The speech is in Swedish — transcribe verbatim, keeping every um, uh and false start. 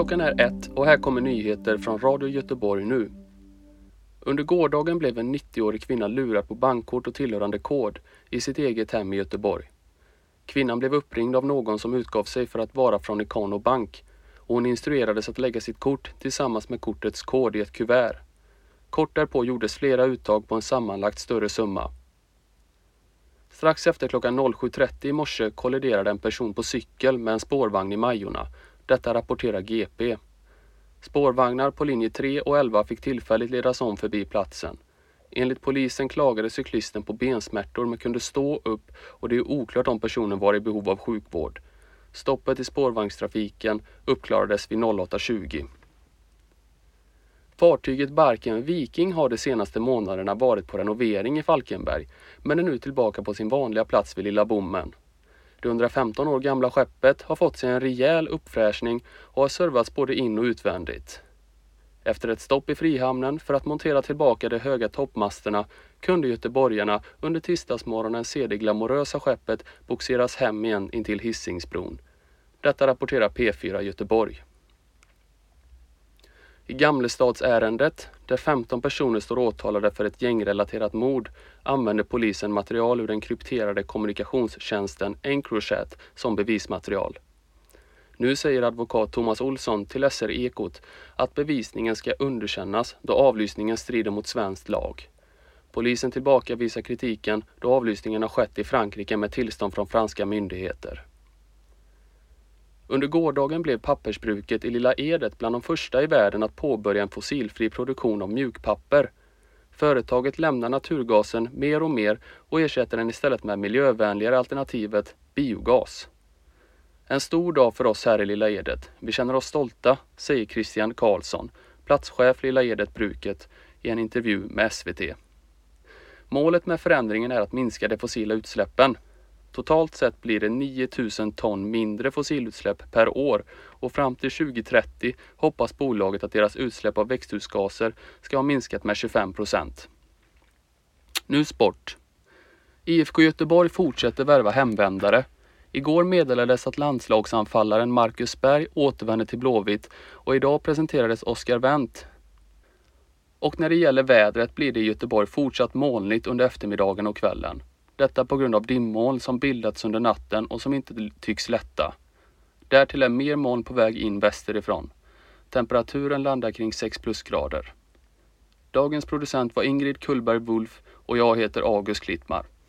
Klockan är ett och här kommer nyheter från Radio Göteborg nu. Under gårdagen blev en nittioårig kvinna lurad på bankkort och tillhörande kod i sitt eget hem i Göteborg. Kvinnan blev uppringd av någon som utgav sig för att vara från Ikano Bank och hon instruerades att lägga sitt kort tillsammans med kortets kod i ett kuvert. Kort därpå gjordes flera uttag på en sammanlagt större summa. Strax efter klockan sju trettio i morse kolliderade en person på cykel med en spårvagn i Majorna. Detta rapporterar G P. Spårvagnar på linje tre och elva fick tillfälligt ledas om förbi platsen. Enligt polisen klagade cyklisten på bensmärtor men kunde stå upp och det är oklart om personen var i behov av sjukvård. Stoppet i spårvagnstrafiken uppklarades vid åtta tjugo. Fartyget Barken Viking har de senaste månaderna varit på renovering i Falkenberg men är nu tillbaka på sin vanliga plats vid Lilla Bommen. Det hundrafemton år gamla skeppet har fått sig en rejäl uppfräschning och har servats både in- och utvändigt. Efter ett stopp i Frihamnen för att montera tillbaka de höga toppmasterna kunde göteborgarna under tisdagsmorgonen se det glamorösa skeppet boxeras hem igen intill Hisingsbron. Detta rapporterar P fyra Göteborg. I Gamlestadsärendet, där femton personer står åtalade för ett gängrelaterat mord, använder polisen material ur den krypterade kommunikationstjänsten Encrochat som bevismaterial. Nu säger advokat Thomas Olsson till S R-ekot att bevisningen ska underkännas då avlyssningen strider mot svensk lag. Polisen tillbakavisar kritiken då avlyssningen har skett i Frankrike med tillstånd från franska myndigheter. Under gårdagen blev pappersbruket i Lilla Edet bland de första i världen att påbörja en fossilfri produktion av mjukpapper. Företaget lämnar naturgasen mer och mer och ersätter den istället med miljövänligare alternativet biogas. En stor dag för oss här i Lilla Edet. Vi känner oss stolta, säger Christian Karlsson, platschef Lilla Edet-bruket, i en intervju med S V T. Målet med förändringen är att minska de fossila utsläppen. Totalt sett blir det nio tusen ton mindre fossilutsläpp per år och fram till tjugo trettio hoppas bolaget att deras utsläpp av växthusgaser ska ha minskat med tjugofem procent. Nu sport. I F K Göteborg fortsätter värva hemvändare. Igår meddelades att landslagsanfallaren Marcus Berg återvänder till Blåvitt och idag presenterades Oscar Wendt. Och när det gäller vädret blir det i Göteborg fortsatt molnigt under eftermiddagen och kvällen. Detta på grund av dimmoln som bildats under natten och som inte tycks lätta. Därtill är mer moln på väg in västerifrån. Temperaturen landar kring sex plusgrader. Dagens producent var Ingrid Kullberg-Wulf och jag heter August Klittmar.